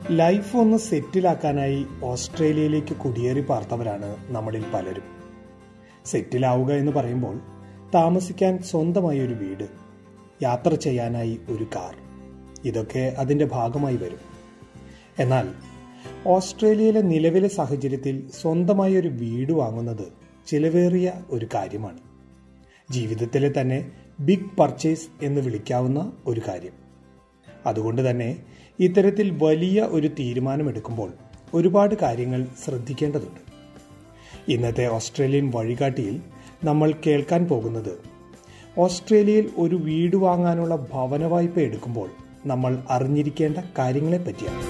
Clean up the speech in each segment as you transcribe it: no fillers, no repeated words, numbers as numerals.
Life ഒന്ന് സെറ്റിലാക്കാനായി ഓസ്ട്രേലിയയിലേക്ക് കുടിയേറി പാർത്തവരാണ് നമ്മളിൽ പലരും. സെറ്റിലാവുക എന്ന് പറയുമ്പോൾ താമസിക്കാൻ സ്വന്തമായി ഒരു വീട്, യാത്ര ചെയ്യാനായി ഒരു കാർ, ഇതൊക്കെ അതിൻ്റെ ഭാഗമായി വരും. എന്നാൽ ഓസ്ട്രേലിയയിലെ നിലവിലെ സാഹചര്യത്തിൽ സ്വന്തമായി ഒരു വീട് വാങ്ങുന്നത് ചിലവേറിയ ഒരു കാര്യമാണ്. ജീവിതത്തിലെ തന്നെ ബിഗ് പർച്ചേസ് എന്ന് വിളിക്കാവുന്ന ഒരു കാര്യം. അതുകൊണ്ട് തന്നെ ഇത്തരത്തിൽ വലിയ ഒരു തീരുമാനമെടുക്കുമ്പോൾ ഒരുപാട് കാര്യങ്ങൾ ശ്രദ്ധിക്കേണ്ടതുണ്ട്. ഇന്നത്തെ ഓസ്ട്രേലിയൻ വഴികാട്ടിയിൽ നമ്മൾ കേൾക്കാൻ പോകുന്നത് ഓസ്ട്രേലിയയിൽ ഒരു വീട് വാങ്ങാനുള്ള ഭവന വായ്പ എടുക്കുമ്പോൾ നമ്മൾ അറിഞ്ഞിരിക്കേണ്ട കാര്യങ്ങളെ പറ്റിയാണ്.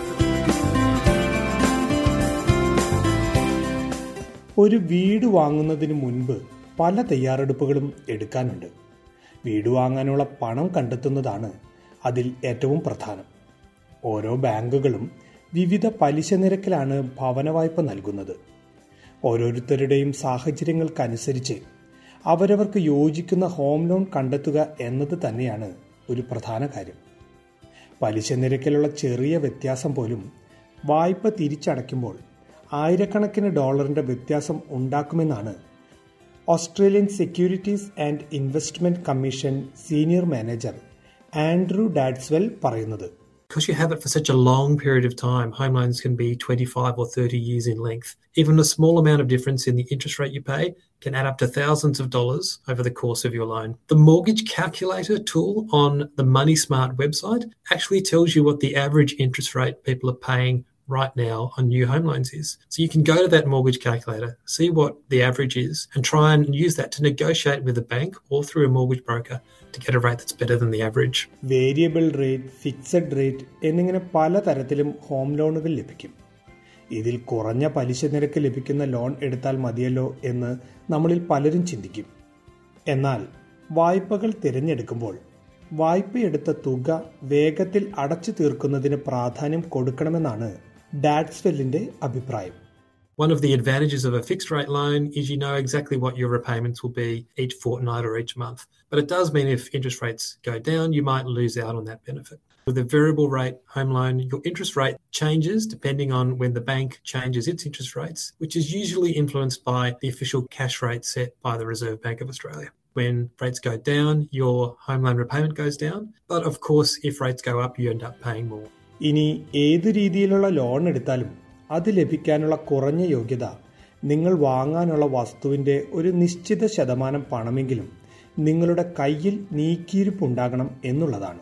ഒരു വീട് വാങ്ങുന്നതിന് മുൻപ് പല തയ്യാറെടുപ്പുകളും എടുക്കാനുണ്ട്. വീട് വാങ്ങാനുള്ള പണം കണ്ടെത്തുന്നതാണ് അതിൽ ഏറ്റവും പ്രധാനം. ഓരോ ബാങ്കുകളും വിവിധ പലിശ നിരക്കിലാണ് ഭവന വായ്പ നൽകുന്നത്. ഓരോരുത്തരുടെയും സാഹചര്യങ്ങൾക്കനുസരിച്ച് അവരവർക്ക് യോജിക്കുന്ന ഹോം ലോൺ കണ്ടെത്തുക എന്നത് തന്നെയാണ് ഒരു പ്രധാന കാര്യം. പലിശ നിരക്കിലുള്ള ചെറിയ വ്യത്യാസം പോലും വായ്പ തിരിച്ചടയ്ക്കുമ്പോൾ ആയിരക്കണക്കിന് ഡോളറിന്റെ വ്യത്യാസം ഉണ്ടാക്കുമെന്നാണ് Australian Securities and Investment Commission senior manager Andrew Dadswell പറയുന്നത്. Because you have it for such a long period of time, home loans can be 25 or 30 years in length. Even a small amount of difference in the interest rate you pay can add up to thousands of dollars over the course of your loan. The mortgage calculator tool on the Money Smart website actually tells you what the average interest rate people are paying right now on new home loans is. So you can go to that mortgage calculator, see what the average is, and try and use that to negotiate with a bank or through a mortgage broker to get a rate that's better than the average. Variable rate, fixed rate എന്നിങ്ങനെ പല തരത്തിലും home ലോണുകൾ ലഭിക്കും. ഇതിൽ കുറഞ്ഞ പലിശ നിരക്ക് ലഭിക്കുന്ന ലോൺ എടുത്താൽ മതിയല്ലോ എന്ന് നമ്മളിൽ പലരും ചിന്തിക്കും. എന്നാൽ വായ്പകൾ തിരഞ്ഞെടുക്കുമ്പോൾ വായ്പയെടുത്ത തുക വേഗത്തിൽ അടച്ചു തീർക്കുന്നതിന് പ്രാധാന്യം കൊടുക്കണമെന്നാണ് ഡാഡ്സ്വെല്ലിന്റെ അഭിപ്രായം. One of the advantages of a fixed rate loan is you know exactly what your repayments will be each fortnight or each month. But it does mean if interest rates go down, you might lose out on that benefit. With a variable rate home loan, your interest rate changes depending on when the bank changes its interest rates, which is usually influenced by the official cash rate set by the Reserve Bank of Australia. When rates go down, your home loan repayment goes down. But of course, if rates go up, you end up paying more. ഇനി ഏത് രീതിയിലുള്ള loan എടുത്താലും അത് ലഭിക്കാനുള്ള കുറഞ്ഞ യോഗ്യത നിങ്ങൾ വാങ്ങാനുള്ള വസ്തുവിന്റെ ഒരു നിശ്ചിത ശതമാനം പണമെങ്കിലും നിങ്ങളുടെ കയ്യിൽ നീക്കിയിരിപ്പുണ്ടാകണം എന്നുള്ളതാണ്.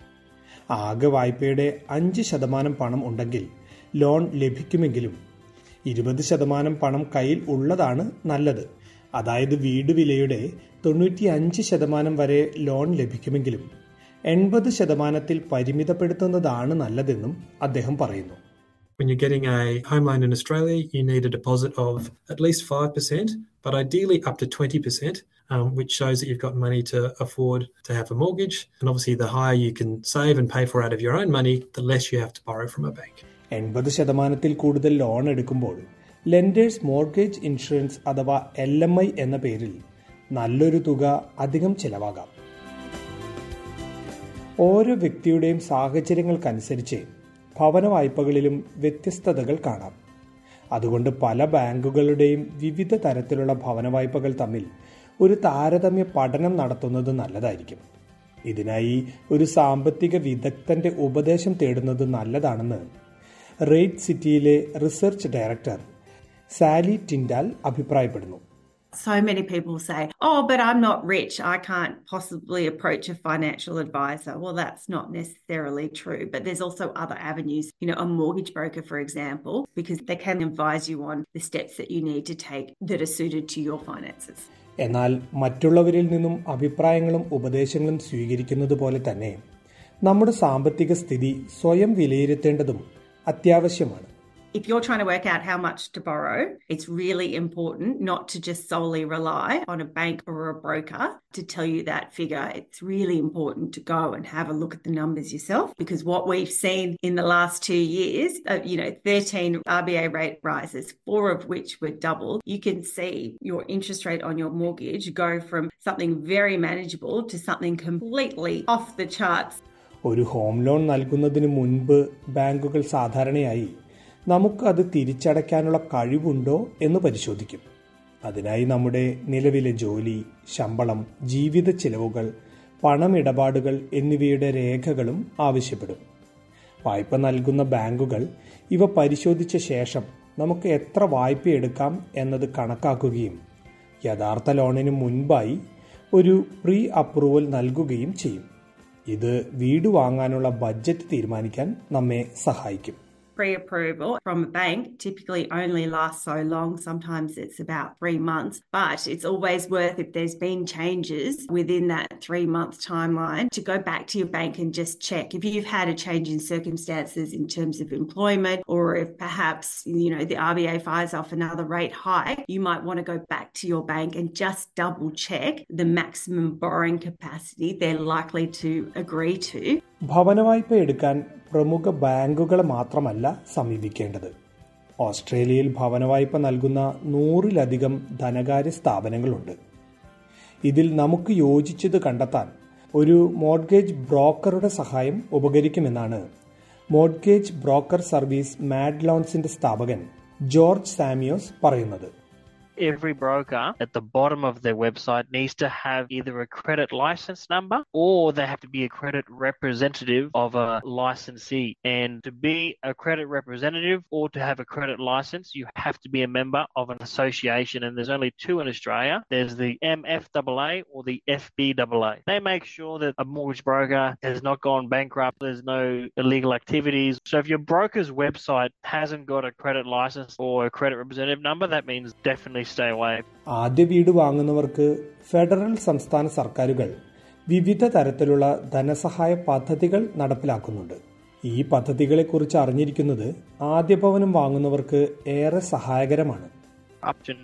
ആകെ വായ്പയുടെ 5% പണം ഉണ്ടെങ്കിൽ ലോൺ ലഭിക്കുമെങ്കിലും 20% പണം കയ്യിൽ ഉള്ളതാണ് നല്ലത്. അതായത് വീട് വിലയുടെ 95% വരെ ലോൺ ലഭിക്കുമെങ്കിലും 80% പരിമിതപ്പെടുത്തുന്നതാണ് നല്ലതെന്നും അദ്ദേഹം പറയുന്നു. When you're getting a home loan in Australia, you need a deposit of at least 5%, but ideally up to 20%, which shows that you've got money to afford to have a mortgage. And obviously, the higher you can save and pay for out of your own money, the less you have to borrow from a bank. 80% കൂടുതൽ loan എടുക്കുമ്പോൾ lenders mortgage insurance അഥവാ LMI എന്ന പേരിൽ നല്ലൊരു തുക അധികം ചെലവാകാം. ഓരോ വ്യക്തിയുടെയും സാഹചര്യങ്ങൾക്കനുസരിച്ച് ഭവന വായ്പകളിലും വ്യത്യസ്തതകൾ കാണാം. അതുകൊണ്ട് പല ബാങ്കുകളുടെയും വിവിധ തരത്തിലുള്ള ഭവന വായ്പകൾ തമ്മിൽ ഒരു താരതമ്യ പഠനം നടത്തുന്നത് നല്ലതായിരിക്കും. ഇതിനായി ഒരു സാമ്പത്തിക വിദഗ്ധന്റെ ഉപദേശം തേടുന്നത് നല്ലതാണെന്ന് റേറ്റ് സിറ്റിയിലെ റിസർച്ച് ഡയറക്ടർ സാലി ടിൻഡാൽ അഭിപ്രായപ്പെടുന്നു. So many people say, oh, but I'm not rich, I can't possibly approach a financial advisor. Well, that's not necessarily true, but there's also other avenues, a mortgage broker, for example, because they can advise you on the steps that you need to take that are suited to your finances. എന്നാൽ മറ്റുള്ളവരിൽ നിന്നും അഭിപ്രായങ്ങളും ഉപദേശങ്ങളും സ്വീകരിക്കുന്നത് പോലെ തന്നെ നമ്മുടെ സാമ്പത്തിക സ്ഥിതി സ്വയം വിലയിരുത്തേണ്ടതും അത്യാവശ്യമാണ്. If you're trying to work out how much to borrow, it's really important not to just solely rely on a bank or a broker to tell you that figure. It's really important to go and have a look at the numbers yourself, because what we've seen in the last 2 years, 13 RBA rate rises, 4 of which were doubled. You can see your interest rate on your mortgage go from something very manageable to something completely off the charts. ഒരു home loan നൽകുന്നതിന് മുൻപ് ബാങ്കുകൾ സാധാരണയായി നമുക്കത് തിരിച്ചടയ്ക്കാനുള്ള കഴിവുണ്ടോ എന്ന് പരിശോധിക്കും. അതിനായി നമ്മുടെ നിലവിലെ ജോലി, ശമ്പളം, ജീവിത ചെലവുകൾ, പണമിടപാടുകൾ എന്നിവയുടെ രേഖകളും ആവശ്യപ്പെടും. വായ്പ നൽകുന്ന ബാങ്കുകൾ ഇവ പരിശോധിച്ച ശേഷം നമുക്ക് എത്ര വായ്പ എടുക്കാം എന്നത് കണക്കാക്കുകയും യഥാർത്ഥ ലോണിന് മുൻപായി ഒരു പ്രീ അപ്രൂവൽ നൽകുകയും ചെയ്യും. ഇത് വീട് വാങ്ങാനുള്ള ബഡ്ജറ്റ് തീരുമാനിക്കാൻ നമ്മെ സഹായിക്കും. Pre-approval from a bank typically only lasts so long. Sometimes it's about 3 months, but it's always worth, if there's been changes within that 3-month timeline, to go back to your bank and just check. If you've had a change in circumstances in terms of employment, or if perhaps, the RBA fires off another rate hike, you might want to go back to your bank and just double check the maximum borrowing capacity they're likely to agree to. ഭവനവായ്പ എടുക്കാൻ പ്രമുഖ ബാങ്കുകളെ മാത്രമല്ല സമീപിക്കേണ്ടത്. ഓസ്ട്രേലിയയിൽ ഭവനവായ്പ നൽകുന്ന 100-ലധികം ധനകാര്യ സ്ഥാപനങ്ങളുണ്ട്. ഇതിൽ നമുക്ക് യോജിച്ചത് കണ്ടെത്താൻ ഒരു മോർഗേജ് ബ്രോക്കറുടെ സഹായം ഉപകരിക്കുമെന്നാണ് മോർഗേജ് ബ്രോക്കർ സർവീസ് മാഡ് ലോൺസിന്റെ സ്ഥാപകൻ ജോർജ് സാമിയോസ് പറയുന്നത്. Every broker at the bottom of their website needs to have either a credit license number or they have to be a credit representative of a licensee. And to be a credit representative or to have a credit license, you have to be a member of an association. And there's only 2 in Australia. There's the MFAA or the FBAA. They make sure that a mortgage broker has not gone bankrupt. There's no illegal activities. So if your broker's website hasn't got a credit license or a credit representative number, that means definitely ആദ്യ വീട് വാങ്ങുന്നവർക്ക് federal സംസ്ഥാന സർക്കാരുകൾ വിവിധ തരത്തിലുള്ള ധനസഹായ പദ്ധതികൾ നടപ്പിലാക്കുന്നുണ്ട്. ഈ പദ്ധതികളെക്കുറിച്ച് അറിഞ്ഞിരിക്കുന്നത് ആദ്യ ഭവനം വാങ്ങുന്നവർക്ക് ഏറെ സഹായകരമാണ്. Up to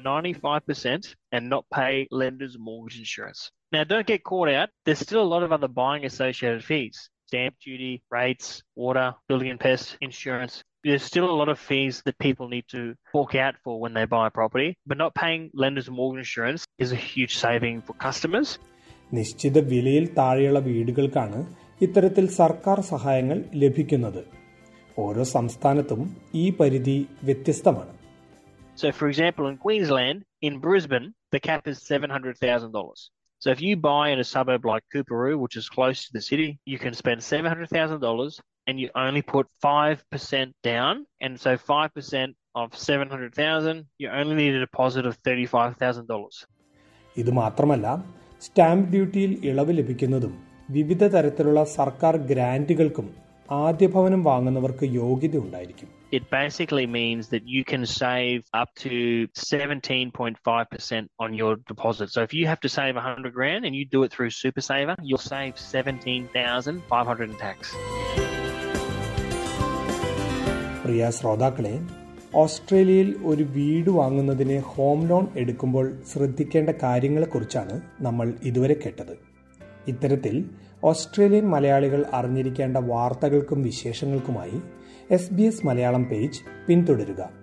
95% and not pay lenders mortgage insurance. Now don't get caught out. There's still a lot of other buying associated fees. Stamp duty, rates, water, building and pest insurance. There's still a lot of fees that people need to fork out for when they buy a property, but not paying lenders mortgage insurance is a huge saving for customers. നിശ്ചിത വിലയിൽ താഴെയുള്ള വീടുകൾക്കാണ് ഇത്തരത്തിൽ സർക്കാർ സഹായങ്ങൾ ലഭിക്കുന്നത്. ഓരോ സംസ്ഥാനത്തും ഈ പരിധി വ്യത്യസ്തമാണ്. So for example, in Queensland, in Brisbane, the cap is $700,000. So if you buy in a suburb like Coorparoo, which is close to the city, you can spend $700,000 and you only put 5% down. And so 5% of $700,000, you only need a deposit of $35,000. ഇത് മാത്രമല്ല, stamp ഡ്യൂട്ടിയിൽ ഇളവ് ലഭിക്കുന്നതും വിവിധ തരത്തിലുള്ള സർക്കാർ ഗ്രാന്റുകൾക്കും ആദ്യ ഭവനം വാങ്ങുന്നവർക്ക് യോഗ്യത ഉണ്ടായിരിക്കും. It basically means that you can save up to 17.5% on your deposit. So if you have to save $100,000 and you do it through Super Saver, you'll save $17,500 in tax. പ്രിയ ശ്രോതാക്കളെ, ഓസ്ട്രേലിയയിൽ ഒരു വീട് വാങ്ങുന്നതിന് ഹോം ലോൺ എടുക്കുമ്പോൾ ശ്രദ്ധിക്കേണ്ട കാര്യങ്ങളെക്കുറിച്ചാണ് നമ്മൾ ഇതുവരെ കേട്ടത്. ഇത്തരത്തിൽ ഓസ്ട്രേലിയൻ മലയാളികൾ അറിഞ്ഞിരിക്കേണ്ട വാർത്തകൾക്കും വിശേഷങ്ങൾക്കുമായി SBS മലയാളം പേജ് പിന്തുടരുക.